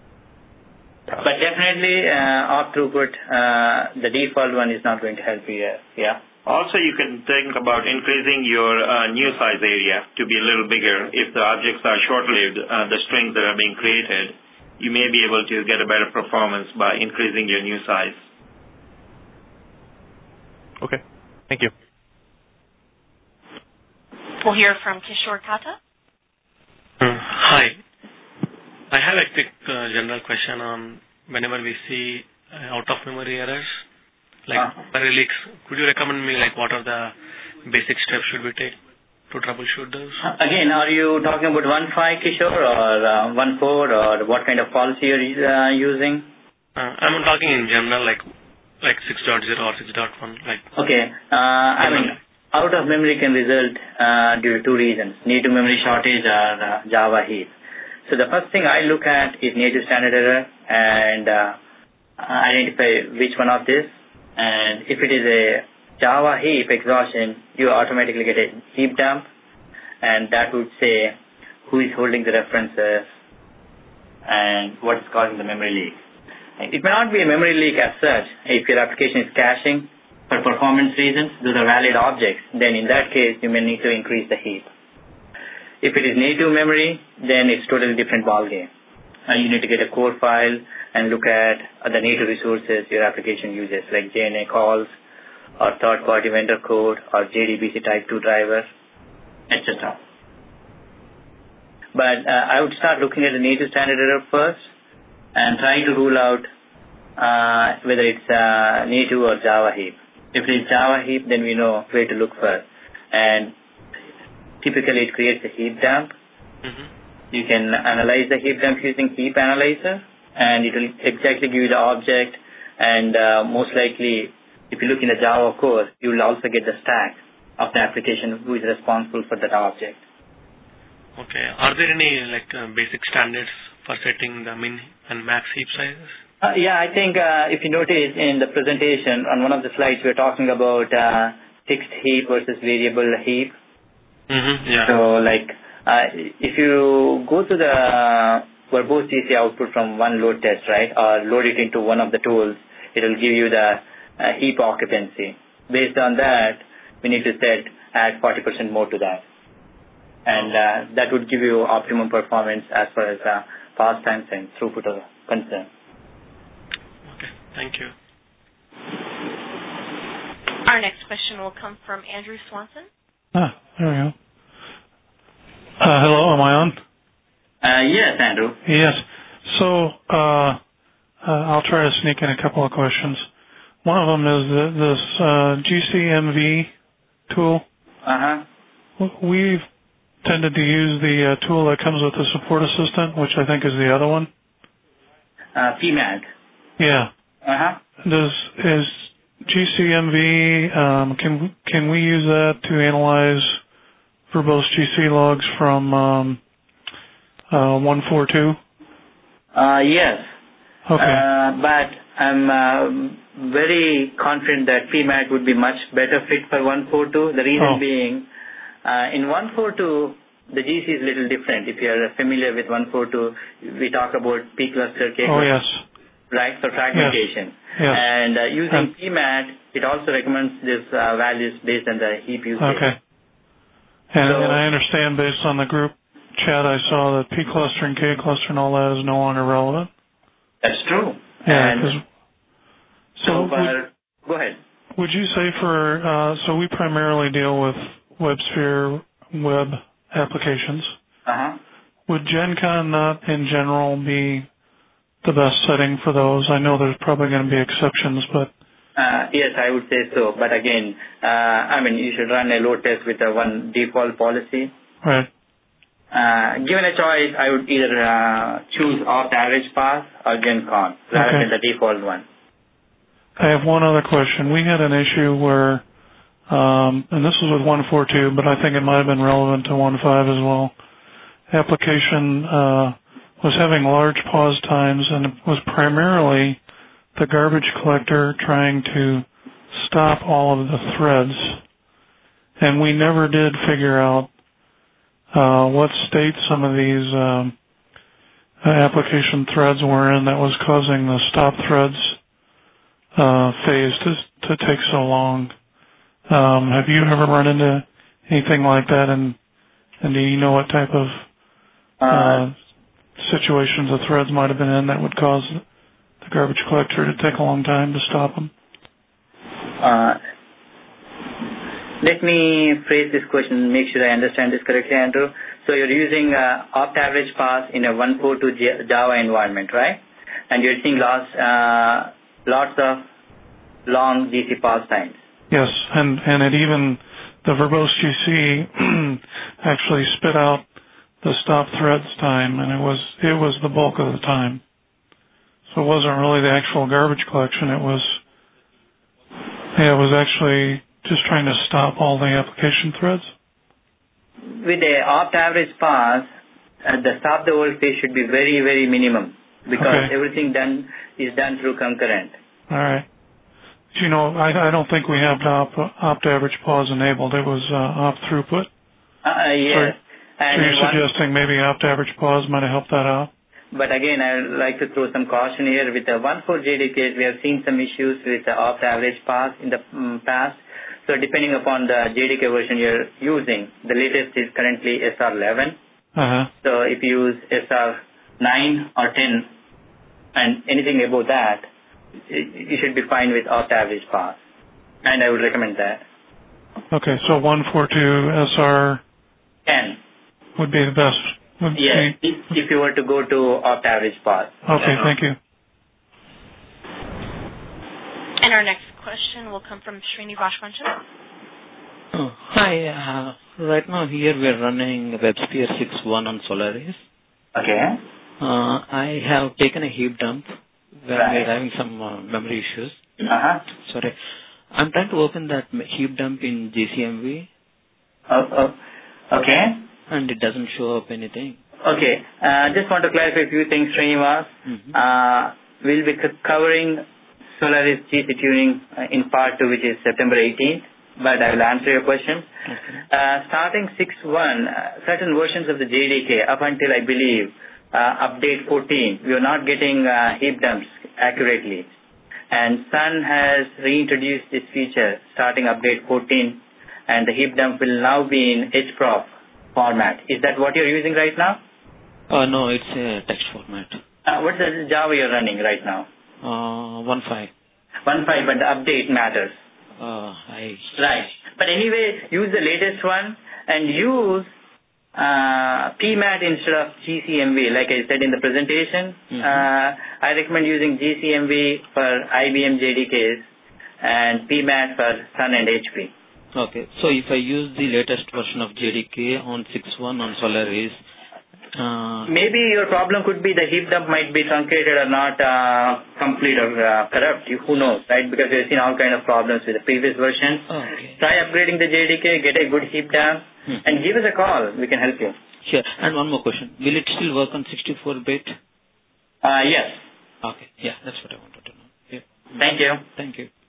But definitely opt throughput, the default one is not going to help you here. Yeah. Also, you can think about increasing your new size area to be a little bigger. If the objects are short-lived, the strings that are being created, you may be able to get a better performance by increasing your new size. Okay. Thank you. We'll hear from Kishore Kata. Hi. I have a quick general question on whenever we see out-of-memory errors, like memory leaks. Could you recommend me what are the basic steps should we take to troubleshoot those? Again, are you talking about 1.5, Kishore, or 1.4, or what kind of policy you're using? I'm talking in general, like 6.0 or 6.1. Okay. Out of memory can result due to two reasons: native memory shortage or Java heap. So the first thing I look at is native standard error and identify which one of this. And if it is a Java heap exhaustion, you automatically get a heap dump, and that would say who is holding the references and what is causing the memory leak. It may not be a memory leak as such. If your application is caching for performance reasons, those are valid objects. Then in that case, you may need to increase the heap. If it is native memory, then it's totally different ballgame. You need to get a core file and look at the native resources your application uses, like JNA calls, or third-party vendor code, or JDBC Type 2 driver, etc. But I would start looking at the native standard error first and try to rule out whether it's native or Java heap. If it is Java heap, then we know where to look for. And typically it creates a heap dump. Mm-hmm. You can analyze the heap dump using heap analyzer, and it will exactly give you the object. And most likely, if you look in the Java core, you will also get the stack of the application who is responsible for that object. Okay. Are there any basic standards for setting the min and max heap sizes? Yeah, I think if you notice in the presentation, on one of the slides, we're talking about fixed heap versus variable heap. Yeah. So, if you go to the verbose GC output from one load test, right, or load it into one of the tools, it will give you the heap occupancy. Based on that, we need to add 40% more to that. And that would give you optimum performance as far as pass times and throughput are concerned. Okay, thank you. Our next question will come from Andrew Swanson. There we go. Hello, am I on? Yes, Andrew. Yes. So I'll try to sneak in a couple of questions. One of them is this GCMV tool. We've tended to use the tool that comes with the support assistant, which I think is the other one. PMAT. Yeah. Is GCMV, can we use that to analyze verbose GC logs from 142? Yes. Okay. But I'm very confident that PMAT would be much better fit for 142. The reason being, in 142, the GC is a little different. If you are familiar with 142, we talk about P cluster, K cluster. Oh, yes. Right, for fragmentation. Yes. And using PMAT, it also recommends these values based on the heap usage. Okay. And I understand based on the group chat I saw that P cluster and K cluster and all that is no longer relevant. That's true. Yeah. Go ahead. Would you say so we primarily deal with WebSphere web applications. Would GenCon not in general be the best setting for those? I know there's probably going to be exceptions, but... Yes, I would say so. But again, you should run a load test with one default policy. Right. Given a choice, I would either choose opt-average pass or GenCon rather than the default one. I have one other question. We had an issue where, and this was with 142, but I think it might have been relevant to 1.5 as well. Application was having large pause times, and it was primarily the garbage collector trying to stop all of the threads. And we never did figure out what state some of these application threads were in that was causing the stop threads phase to take so long. Have you ever run into anything like that, and do you know what type of situations the threads might have been in that would cause the garbage collector to take a long time to stop them? Let me phrase this question and make sure I understand this correctly, Andrew. So you're using opt-average pass in a 142 Java environment, right? And you're seeing lots of long GC pass times. Yes, and it even, the verbose GC actually spit out the stop threads time, and it was the bulk of the time. So it wasn't really the actual garbage collection. It was actually just trying to stop all the application threads. With the opt-average pass, the stop the world phase should be very, very minimum because everything is done through concurrent. All right. I don't think we have the opt-average pause enabled. It was opt-throughput. Yes. So you're suggesting maybe opt-average pause might have helped that out? But again, I would like to throw some caution here. With the 1.4 JDK, we have seen some issues with the opt-average pass in the past. So depending upon the JDK version you're using, the latest is currently SR11. So if you use SR9 or 10 and anything above that, you should be fine with opt-average pass. And I would recommend that. Okay, so 142 SR 10 would be the best. Yes, if you were to go to opt-average pass. Okay, thank you. And our next question will come from Srinivas Vanchan. Hi. Right now here we're running WebSphere 6.1 on Solaris. Okay. I have taken a heap dump where we're having some memory issues. Sorry. I'm trying to open that heap dump in GCMV. Okay. And it doesn't show up anything. Okay. Just want to clarify a few things, Srinivas. we'll be covering Solaris GC tuning in part 2, which is September 18th, but I will answer your question. Okay. Starting 6.1, certain versions of the JDK, up until I believe update 14, we are not getting heap dumps accurately. And Sun has reintroduced this feature starting update 14, and the heap dump will now be in HPROF format. Is that what you're using right now? No, it's a text format. What's the Java you're running right now? 1.5. 1.5, but the update matters. Right. But anyway, use the latest one and use PMAT instead of GCMV. Like I said in the presentation, I recommend using GCMV for IBM JDKs and PMAT for Sun and HP. Okay. So if I use the latest version of JDK on 6.1 on Solaris, maybe your problem could be the heap dump might be truncated or not complete or corrupt. Who knows, right? Because we've seen all kind of problems with the previous version. Okay. Try upgrading the JDK, get a good heap dump, and give us a call. We can help you. Sure. And one more question. Will it still work on 64-bit? Yes. Okay. Yeah, that's what I wanted to know. Yeah. Thank you. Thank you.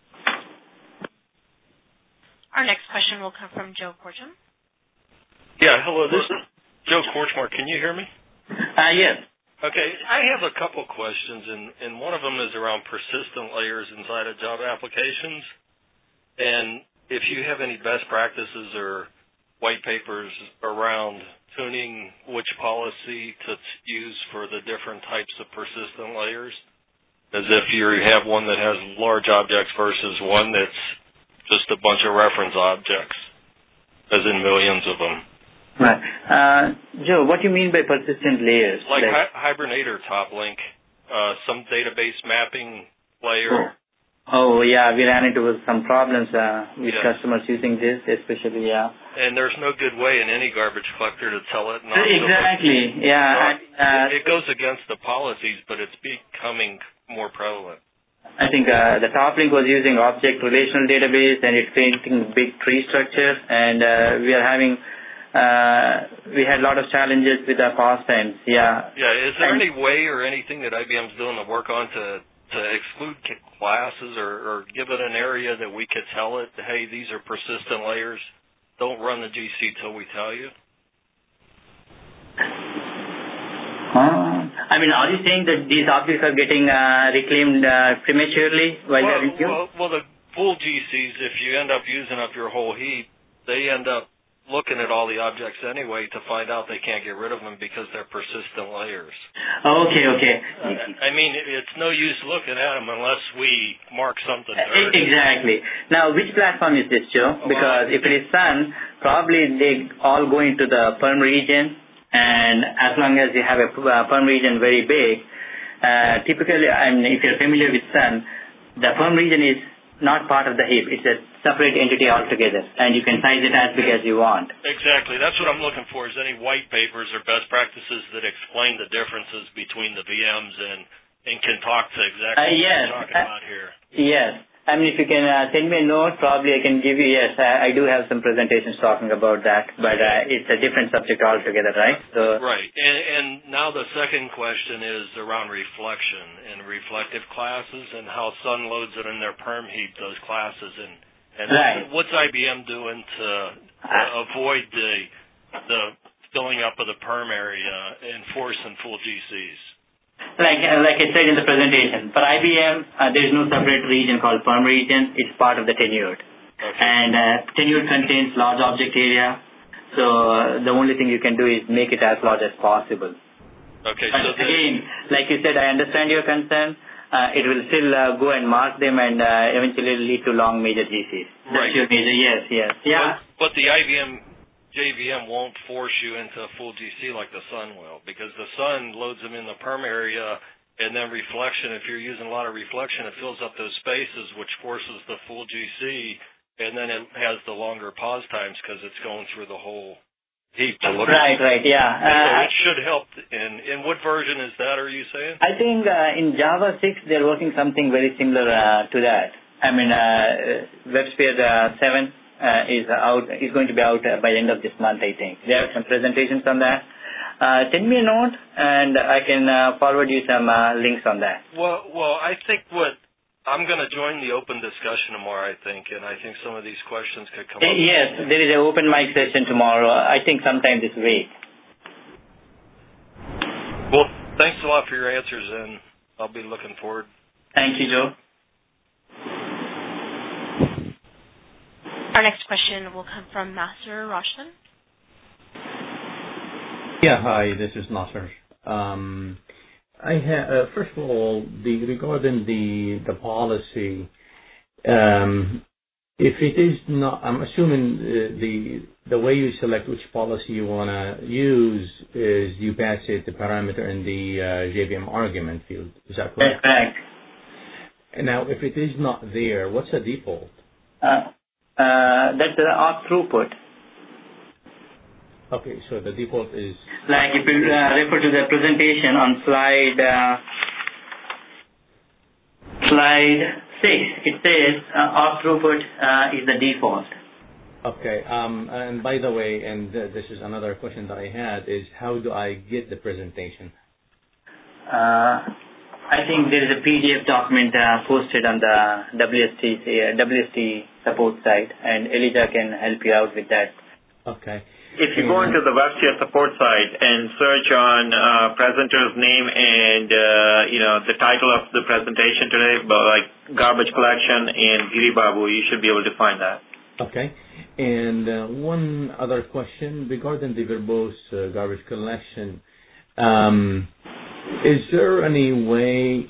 Our next question will come from Joe Korchman. Yeah, hello. This is Joe Korchmar. Can you hear me? Yes. Okay. I have a couple questions, and one of them is around persistent layers inside of Java applications. And if you have any best practices or white papers around tuning which policy to use for the different types of persistent layers, as if you have one that has large objects versus one that's just a bunch of reference objects, as in millions of them. Right. Joe, what do you mean by persistent layers? Like Hibernate or TopLink, some database mapping layer. Oh, yeah, we ran into some problems with customers using this, especially, And there's no good way in any garbage collector to tell it. Exactly, yeah. It goes against the policies, but it's becoming more prevalent. I think the TopLink was using object relational database, and it's creating big tree structure, and we had a lot of challenges with our past times. Yeah. Yeah. Is there any way or anything that IBM's doing to work on to exclude classes or give it an area that we could tell it, hey, these are persistent layers. Don't run the GC till we tell you? I mean, are you saying that these objects are getting reclaimed prematurely while they're in use? Well, the full GCs, if you end up using up your whole heap, they end up looking at all the objects anyway to find out they can't get rid of them because they're persistent layers. Okay. I mean, it's no use looking at them unless we mark something dirty. Exactly. Now, which platform is this, Joe? Because if it is Sun, probably they all go into the perm region. And as long as you have a perm region very big, typically, and if you're familiar with Sun, the perm region is not part of the heap. It's a separate entity altogether, and you can size it as big as you want. Exactly. That's what I'm looking for, is any white papers or best practices that explain the differences between the VMs and can talk to exactly what you're talking about here. Yes. I mean, if you can send me a note, probably I can give you, I do have some presentations talking about that, but it's a different subject altogether, right? So. Right. And now the second question is around reflection and reflective classes and how Sun loads it in their perm heap, those classes. And right. What's IBM doing to avoid the filling up of the perm area and forcing full GCs? Like I said in the presentation, for IBM, there is no separate region called perm region. It's part of the tenured. Okay. And tenured contains large object area, so the only thing you can do is make it as large as possible. Okay. But again, like you said, I understand your concern. It will still go and mark them and eventually lead to long major GCs. Right. That's your major, yes. Yeah. But the IBM JVM won't force you into a full GC like the Sun will, because the Sun loads them in the perm area, and then reflection, if you're using a lot of reflection, it fills up those spaces, which forces the full GC, and then it has the longer pause times because it's going through the whole heap to look at. Right, yeah. So it should help. In what version is that, are you saying? I think in Java 6, they're working something very similar to that. I mean, WebSphere 7. Is going to be out by the end of this month, I think. There are some presentations on that. send me a note, and I can forward you some links on that. Well, I think I'm going to join the open discussion tomorrow, I think, and I think some of these questions could come up. Yes, there is an open mic session tomorrow, I think sometime this week. Well, thanks a lot for your answers, and I'll be looking forward. Thank you, Joe. Our next question will come from Nasser Roshan. Yeah, hi, this is Nasser. I have first of all, regarding the policy, if it is not, I'm assuming the way you select which policy you want to use is you pass it the parameter in the JVM argument field. Is that correct? That's correct. Now, if it is not there, what's the default? That's the auth throughput. Okay, so the default is... Like if you refer to the presentation on slide 6, it says auth throughput is the default. Okay, and by the way, and this is another question that I had, is how do I get the presentation? I think there is a PDF document posted on the WST support site, and Elijah can help you out with that. Okay. If you go into the WebSphere support site and search on presenter's name and the title of the presentation today, like garbage collection and Giri Babu, you should be able to find that. Okay. And one other question regarding the verbose garbage collection. Is there any way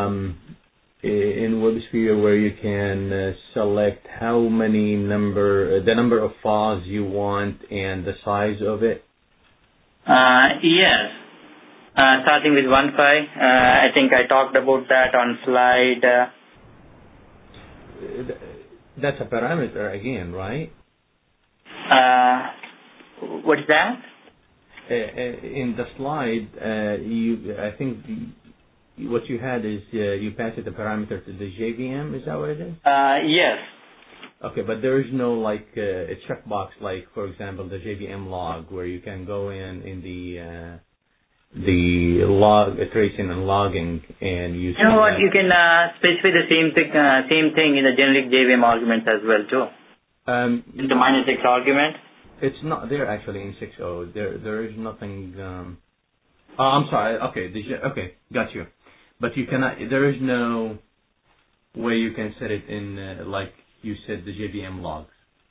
in WebSphere where you can select how many the number of files you want and the size of it? Yes. Starting with one file, I think I talked about that on slide. That's a parameter again, right? What is that? In the slide, I think what you had is you pass it the parameter to the JVM. Is that what it is? Yes. Okay, but there is no like a checkbox like, for example, the JVM log where you can go in the log tracing and logging and use. You know what? You can specify the same thing in the generic JVM arguments as well too. In the -6 argument. It's not there actually in 6.0. There is nothing. I'm sorry. Okay, okay, got you. But you cannot. There is no way you can set it in like you said the JVM logs.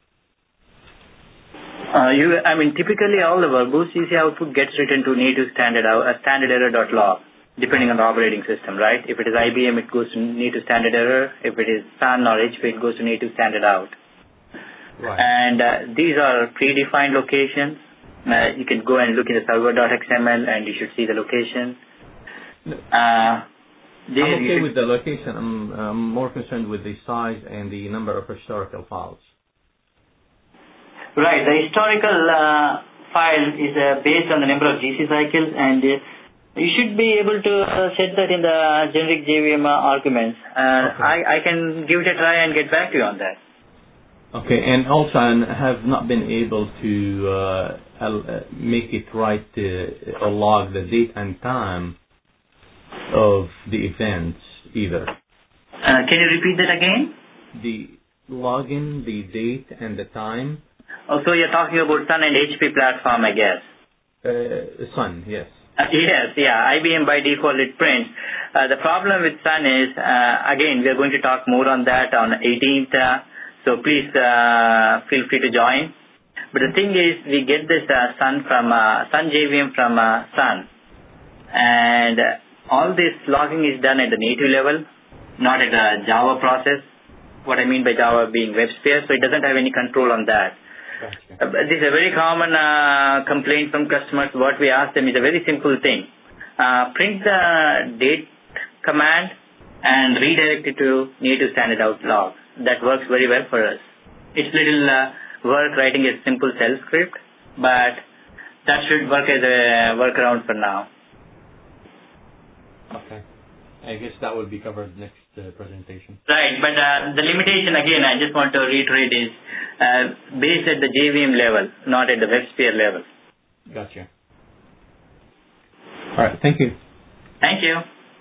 Typically all the verbose CC output gets written to native standard error.log, depending on the operating system, right? If it is IBM, it goes to native standard error. If it is Sun or HP, it goes to native standard out. Right. And these are predefined locations. You can go and look in the server.xml and you should see the location. I'm okay with the location. I'm more concerned with the size and the number of historical files. Right. The historical file is based on the number of GC cycles, and you should be able to set that in the generic JVM arguments. Okay. I can give it a try and get back to you on that. Okay, and also I have not been able to make it right or log the date and time of the events either. Can you repeat that again? The login, the date, and the time. Oh, so you're talking about Sun and HP platform, I guess. Sun, yes. Yes, yeah. IBM by default it prints. The problem with Sun is, again, we are going to talk more on that on 18th. So please feel free to join. But the thing is, we get this Sun JVM from Sun, and all this logging is done at the native level, not at the Java process. What I mean by Java being WebSphere, so it doesn't have any control on that. Gotcha. This is a very common complaint from customers. What we ask them is a very simple thing: print the date command and redirect it to native standard out log. That works very well for us. It's little work writing a simple shell script, but that should work as a workaround for now. Okay. I guess that will be covered next presentation. Right, but the limitation, again, I just want to reiterate, is based at the JVM level, not at the WebSphere level. Gotcha. All right. Thank you. Thank you.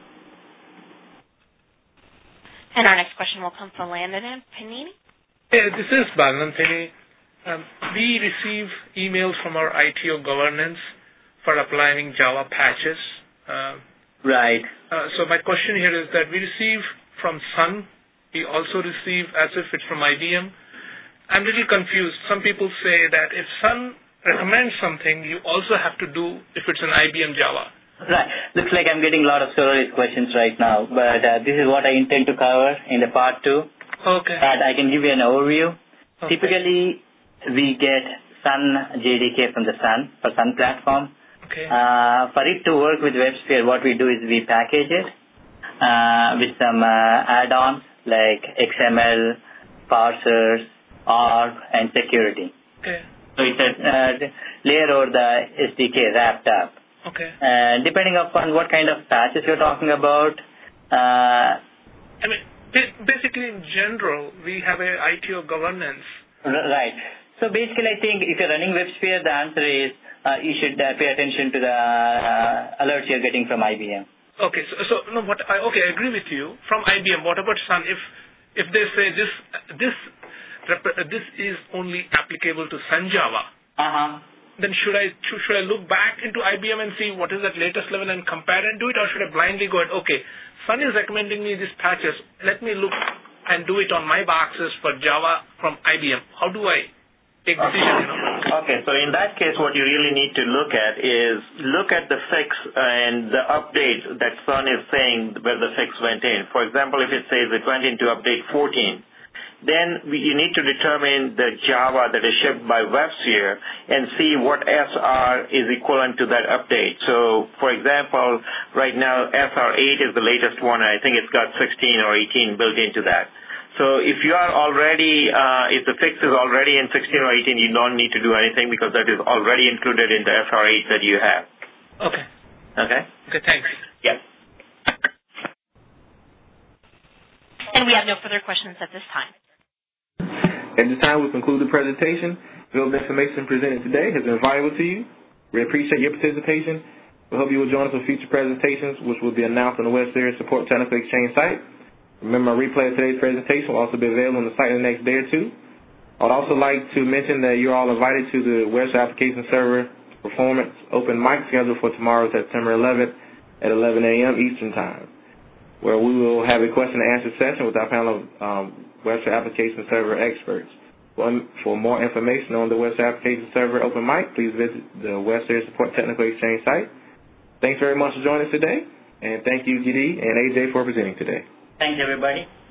And our next question will come from Landon and Panini. Hey, this is Balanantini. We receive emails from our ITO governance for applying Java patches. Right. So my question here is that we receive from Sun. We also receive as if it's from IBM. I'm a little confused. Some people say that if Sun recommends something, you also have to do if it's an IBM Java. Right. Looks like I'm getting a lot of Solaris questions right now, but this is what I intend to cover in the part 2. Okay. That I can give you an overview. Okay. Typically, we get Sun JDK from the Sun, for Sun platform. Okay. For it to work with WebSphere, what we do is we package it with some add-ons like XML, parsers, ARP, and security. Okay. So it's a layer over the SDK wrapped up. Okay. Depending upon what kind of patches you're talking about. I mean, basically in general, we have a ITO governance. Right. So basically, I think if you're running WebSphere, the answer is you should pay attention to the alerts you're getting from IBM. Okay. So no, I agree with you. From IBM, what about Sun? If they say this is only applicable to Sun Java, then should I look back into IBM and see what is that latest level and compare and do it, or should I blindly go at, okay, Sun is recommending me these patches, let me look and do it on my boxes for Java from IBM. How do I take decision, Okay, so in that case, what you really need to look at is look at the fix and the update that Sun is saying where the fix went in. For example, if it says it went into update 14, then you need to determine the Java that is shipped by WebSphere and see what SR is equivalent to that update. So, for example, right now SR8 is the latest one, and I think it's got 16 or 18 built into that. So if you are already, if the fix is already in 16 or 18, you don't need to do anything because that is already included in the SR8 that you have. Okay. Okay? Okay, thanks. Yeah. And we have no further questions at this time. At this time, we conclude the presentation. The information presented today has been valuable to you. We appreciate your participation. We hope you will join us for future presentations, which will be announced on the WebSphere Support Technical Exchange site. Remember, a replay of today's presentation will also be available on the site in the next day or two. I would also like to mention that you're all invited to the WebSphere Application Server Performance Open Mic scheduled for tomorrow, September 11th at 11 a.m. Eastern Time, where we will have a question and answer session with our panel of WebSphere Application Server experts. For more information on the WebSphere Application Server Open Mic, please visit the WebSphere Support Technical Exchange site. Thanks very much for joining us today, and thank you, Gidi and AJ, for presenting today. Thanks, everybody.